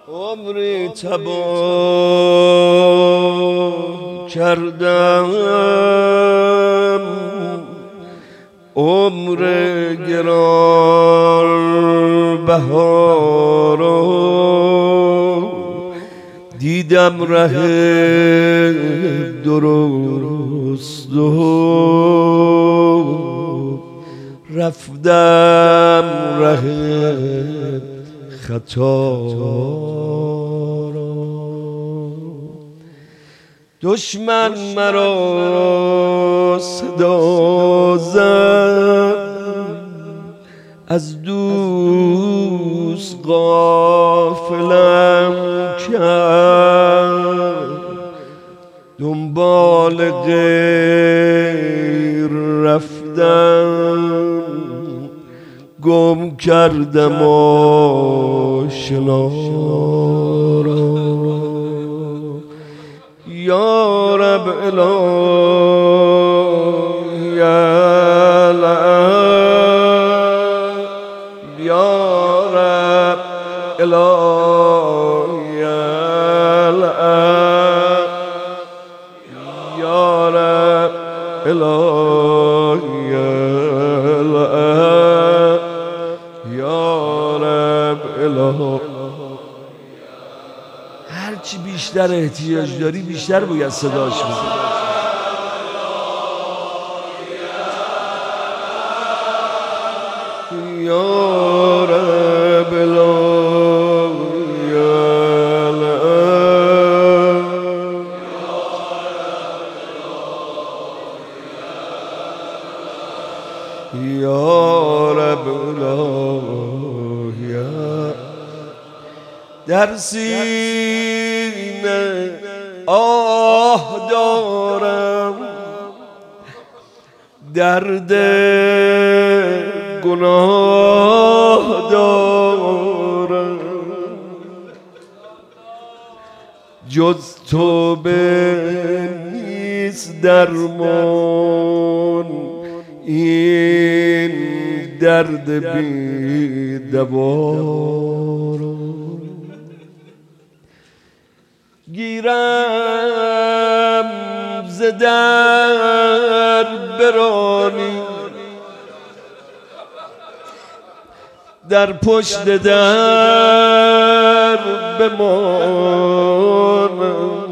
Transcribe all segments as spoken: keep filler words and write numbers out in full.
عمری تباه کردم، عمر گران بهارا دیدم ره درست و رفتم ره خطا را. دشمن مرا صدا زد، از دوست غافلم کرد، دنبال غیر رفتم، گم کردم آشنا را. یا رب الهی الهی، یا رب الهی الهی، یا رب الهی الهی، یا رب الهی. هرچی بیشتر احتیاج داری بیشتر باید صداش بزنی. یا رب الهی الهی، یا رب الهی. در سینه آه دارم، درد گناه دارم، جز توبه نیست درمان این درد بی دوا. گیرم ز در برانی، در پشت در بمانم،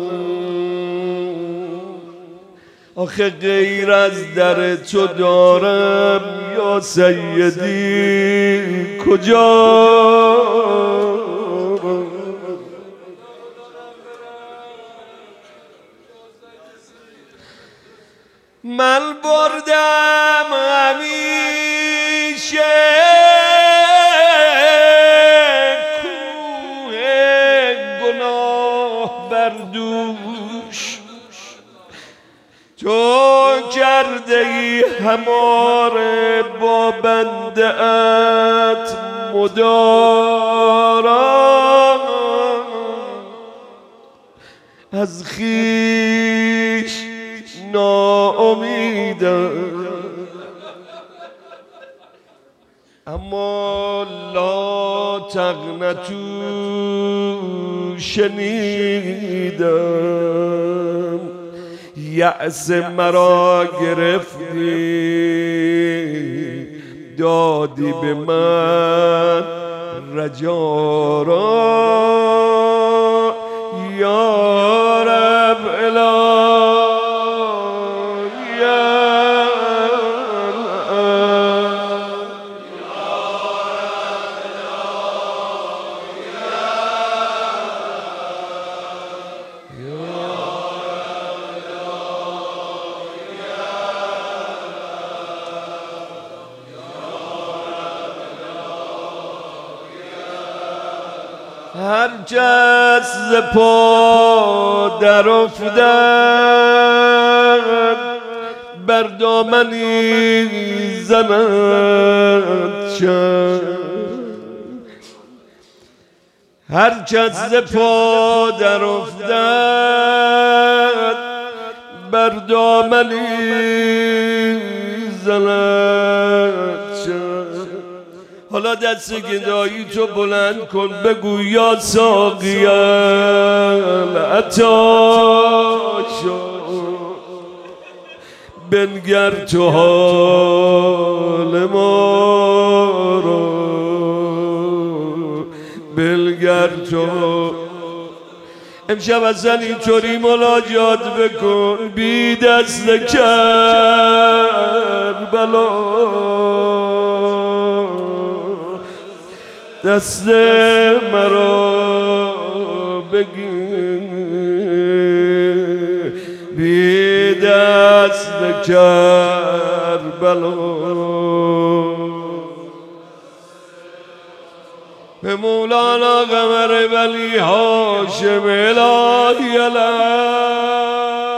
آخه غیر از در تو دارم یا سیدی کجا. من بردم همیشه کوه گناه بر دوش، تو کرده ای هماره با بنده ات مدارا. از خویش ناامیدم اما لا تقنطوا شنیدم، یأس مرا گرفتی دادی به من رجا را. یا رب الهی هر کس ز پا در افتد، بر دامنی زند چند. هر کس ز پا در افتد، بر دامنی زند چند. حالا دست گدایی تو بلند کن بگو یا ساقی العطاش بنگر تو حال ما رو بنگر تو امشب اصلا اینطوری مناجات بکن بی دست کربلا دست مرا بگیر بی دست کربلا به مولانا قمر ولی هاشم الهی علیه